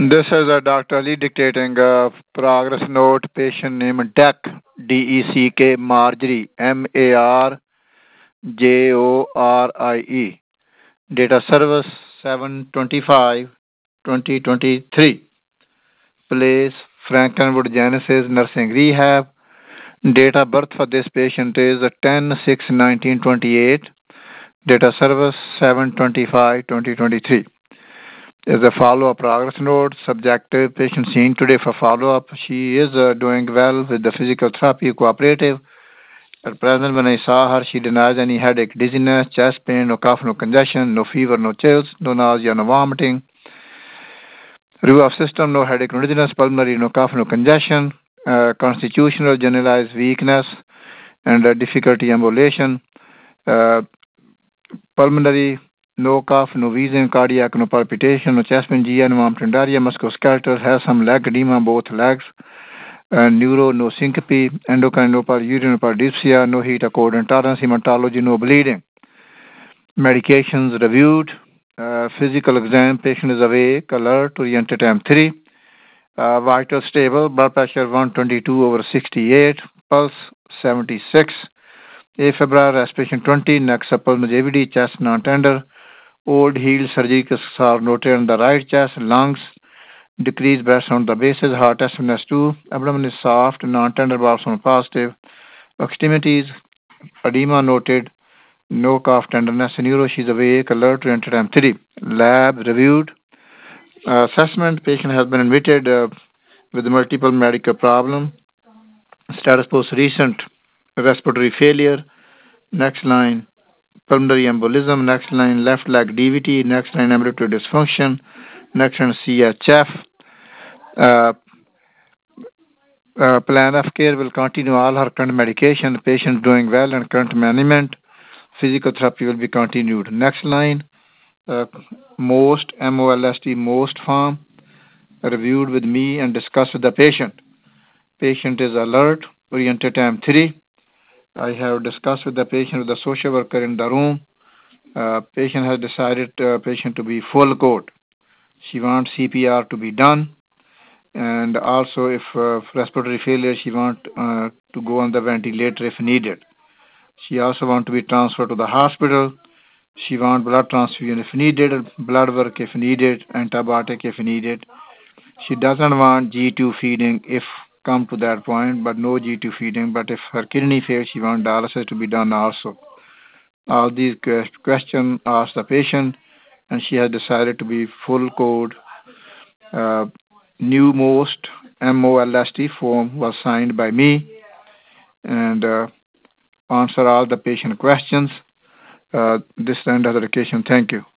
This is a Dr. Ali dictating a progress note. Patient name Deck, DECK, Marjorie, MARJORIE. Data service 7/25/2023. Place Frankenwood Genesis Nursing Rehab. Date of birth for this patient is 10/6/1928. Data service 7/25/2023. Is a follow-up progress note. Subjective patient seen today for follow-up. She is doing well with the physical therapy, cooperative. At present, when I saw her, she denies any headache, dizziness, chest pain, no cough, no congestion, no fever, no chills, no nausea, no vomiting. Review of system, no headache, no dizziness, pulmonary, no cough, no congestion, constitutional generalized weakness, and difficulty ambulation. Pulmonary, no cough, no wheezing, cardiac, no palpitation, no chest pain, GI, no vomiting, diarrhea, musculoskeletal, has some leg edema, both legs. Neuro, no syncope, endocrine, no urinary dyspsia, no heat or cold intolerance, hematology, no bleeding. Medications reviewed. Physical exam, patient is awake, alert, oriented M3. Vital stable, blood pressure 122/68, pulse 76. Afebrile, respiration 20, neck supple, JVD, chest non-tender. Old healed surgical scar noted on the right chest, lungs, decreased breath on the bases, heart test S2, abdomen is soft, non-tender valves on positive. Extremities, edema noted, no cough, tenderness, neuro, she's awake, alert, oriented M3. Lab reviewed. Assessment, patient has been admitted with multiple medical problem. Status post recent respiratory failure. Next line, pulmonary embolism. Next line, left leg DVT. Next line, ambulatory dysfunction. Next line, CHF. Plan of care will continue all her current medication. Patient doing well and current management. Physical therapy will be continued. Next line, most MOLST most form reviewed with me and discussed with the patient. Patient is alert, oriented time 3. I have discussed with the patient, with the social worker in the room. Patient has decided patient to be full code. She wants CPR to be done. And also if respiratory failure, she wants to go on the ventilator if needed. She also wants to be transferred to the hospital. She wants blood transfusion if needed, blood work if needed, antibiotic if needed. She doesn't want G2 feeding if come to that point, but no G2 feeding. But if her kidney fails, she wants dialysis to be done also. All these questions asked the patient, and she has decided to be full code. New most MOLST form was signed by me and answer all the patient questions. This end of the occasion. Thank you.